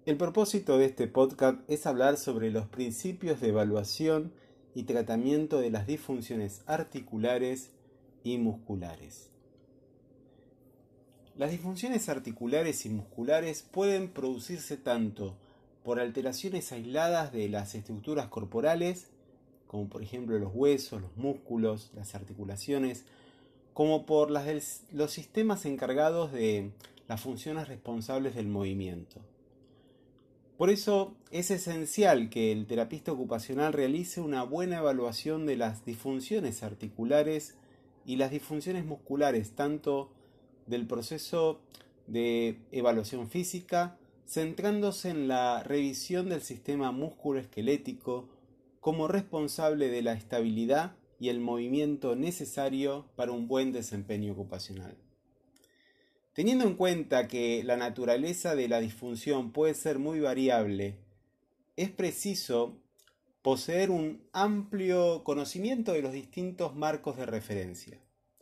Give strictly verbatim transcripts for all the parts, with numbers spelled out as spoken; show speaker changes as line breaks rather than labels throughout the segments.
El propósito de este podcast es hablar sobre los principios de evaluación y tratamiento de las disfunciones articulares y musculares. Las disfunciones articulares y musculares pueden producirse tanto por alteraciones aisladas de las estructuras corporales, como por ejemplo los huesos, los músculos, las articulaciones, como por las de los sistemas encargados de las funciones responsables del movimiento. Por eso es esencial que el terapista ocupacional realice una buena evaluación de las disfunciones articulares y las disfunciones musculares, tanto del proceso de evaluación física, centrándose en la revisión del sistema músculo-esquelético como responsable de la estabilidad y el movimiento necesario para un buen desempeño ocupacional. Teniendo en cuenta que la naturaleza de la disfunción puede ser muy variable, es preciso poseer un amplio conocimiento de los distintos marcos de referencia.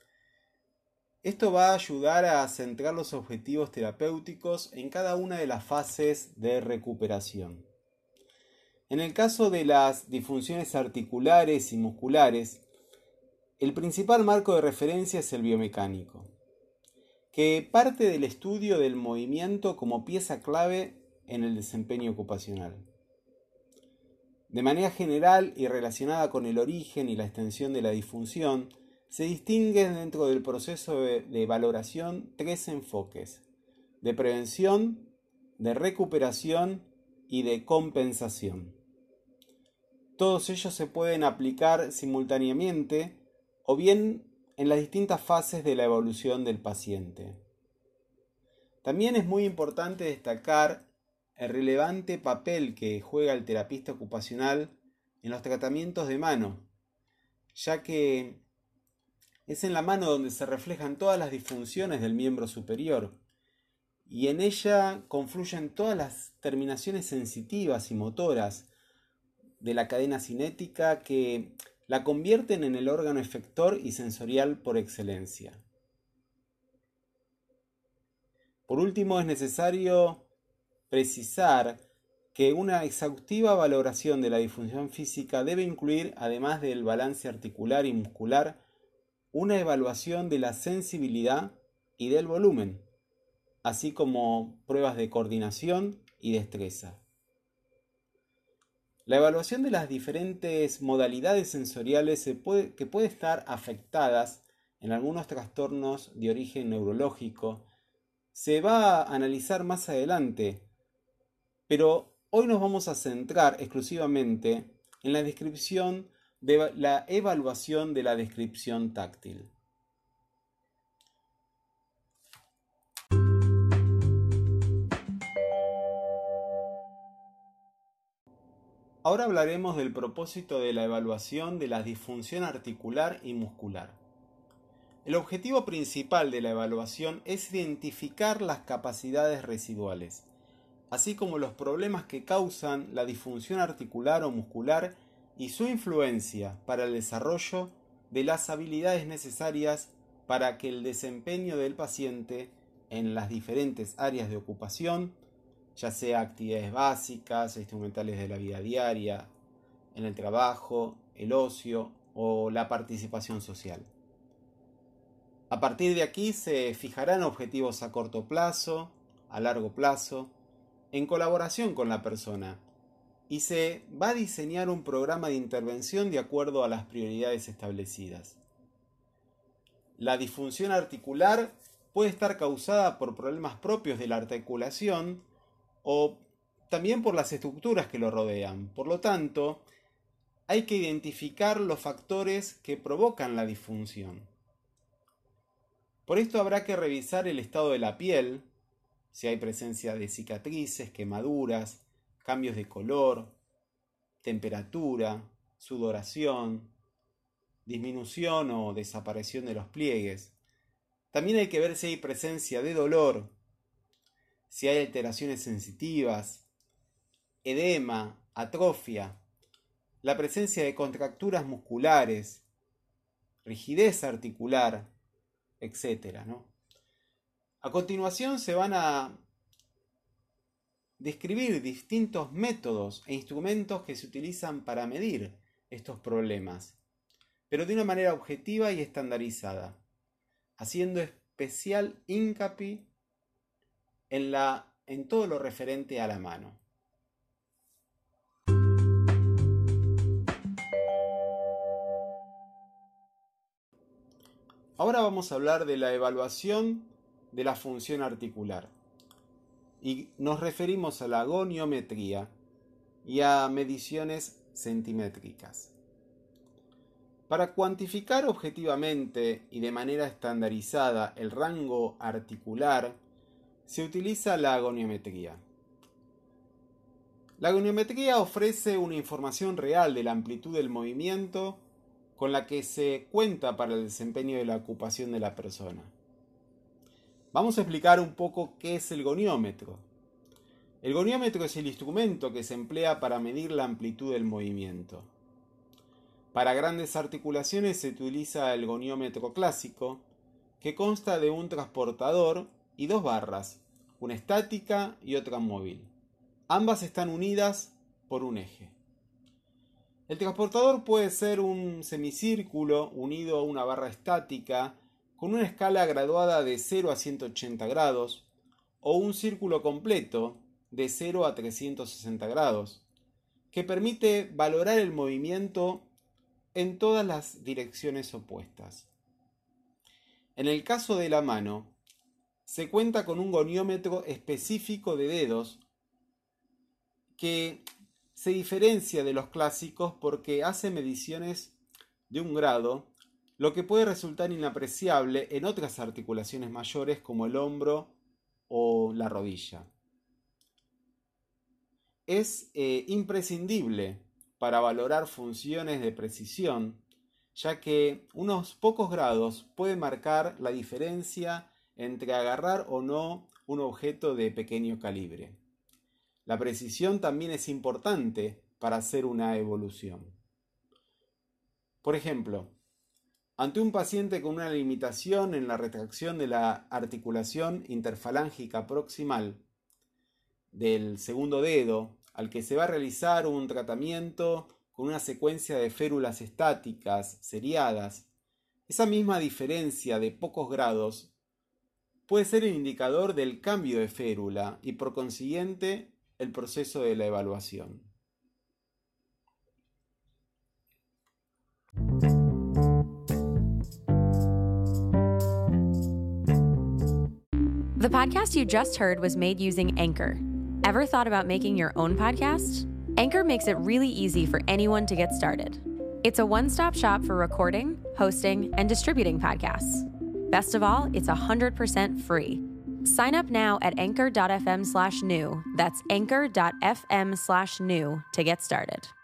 Esto va a ayudar a centrar los objetivos terapéuticos en cada una de las fases de recuperación. En el caso de las disfunciones articulares y musculares, el principal marco de referencia es el biomecánico, que parte del estudio del movimiento como pieza clave en el desempeño ocupacional. De manera general y relacionada con el origen y la extensión de la disfunción, se distinguen dentro del proceso de, de valoración tres enfoques: de prevención, de recuperación y de compensación. Todos ellos se pueden aplicar simultáneamente o bien en las distintas fases de la evolución del paciente. También es muy importante destacar el relevante papel que juega el terapista ocupacional en los tratamientos de mano, ya que es en la mano donde se reflejan todas las disfunciones del miembro superior y en ella confluyen todas las terminaciones sensitivas y motoras de la cadena cinética que la convierten en el órgano efector y sensorial por excelencia. Por último, es necesario precisar que una exhaustiva valoración de la disfunción física debe incluir, además del balance articular y muscular, una evaluación de la sensibilidad y del volumen, así como pruebas de coordinación y destreza. La evaluación de las diferentes modalidades sensoriales se puede, que pueden estar afectadas en algunos trastornos de origen neurológico se va a analizar más adelante, pero hoy nos vamos a centrar exclusivamente en la descripción de la evaluación de la descripción táctil. Ahora hablaremos del propósito de la evaluación de la disfunción articular y muscular. El objetivo principal de la evaluación es identificar las capacidades residuales, así como los problemas que causan la disfunción articular o muscular y su influencia para el desarrollo de las habilidades necesarias para que el desempeño del paciente en las diferentes áreas de ocupación, ya sea actividades básicas, instrumentales de la vida diaria, en el trabajo, el ocio o la participación social. A partir de aquí se fijarán objetivos a corto plazo, a largo plazo, en colaboración con la persona, y se va a diseñar un programa de intervención de acuerdo a las prioridades establecidas. La disfunción articular puede estar causada por problemas propios de la articulación o también por las estructuras que lo rodean. Por lo tanto, hay que identificar los factores que provocan la disfunción. Por esto habrá que revisar el estado de la piel, si hay presencia de cicatrices, quemaduras, cambios de color, temperatura, sudoración, disminución o desaparición de los pliegues. También hay que ver si hay presencia de dolor, si hay alteraciones sensitivas, edema, atrofia, la presencia de contracturas musculares, rigidez articular, etcétera, ¿no? A continuación se van a describir distintos métodos e instrumentos que se utilizan para medir estos problemas, pero de una manera objetiva y estandarizada, haciendo especial hincapié en, la, en todo lo referente a la mano. Ahora vamos a hablar de la evaluación de la función articular y nos referimos a la goniometría y a mediciones centimétricas. Para cuantificar objetivamente y de manera estandarizada el rango articular, se utiliza la goniometría. La goniometría ofrece una información real de la amplitud del movimiento con la que se cuenta para el desempeño de la ocupación de la persona. Vamos a explicar un poco qué es el goniómetro. El goniómetro es el instrumento que se emplea para medir la amplitud del movimiento. Para grandes articulaciones se utiliza el goniómetro clásico, que consta de un transportador y dos barras, una estática y otra móvil. Ambas están unidas por un eje. El transportador puede ser un semicírculo unido a una barra estática con una escala graduada de cero a ciento ochenta grados o un círculo completo de cero a trescientos sesenta grados, que permite valorar el movimiento en todas las direcciones opuestas. En el caso de la mano, se cuenta con un goniómetro específico de dedos que se diferencia de los clásicos porque hace mediciones de un grado, lo que puede resultar inapreciable en otras articulaciones mayores como el hombro o la rodilla. Es eh, imprescindible para valorar funciones de precisión, ya que unos pocos grados pueden marcar la diferencia entre agarrar o no un objeto de pequeño calibre. La precisión también es importante para hacer una evolución. Por ejemplo, ante un paciente con una limitación en la retracción de la articulación interfalángica proximal del segundo dedo, al que se va a realizar un tratamiento con una secuencia de férulas estáticas seriadas, esa misma diferencia de pocos grados puede ser el indicador del cambio de férula y por consiguiente el proceso de la evaluación.
The podcast you just heard was made using Anchor. Ever thought about making your own podcast? Anchor makes it really easy for anyone to get started. It's a one-stop shop for recording, hosting, and distributing podcasts. Best of all, it's one hundred percent free. Sign up now at anchor.fm slash new. That's anchor.fm slash new to get started.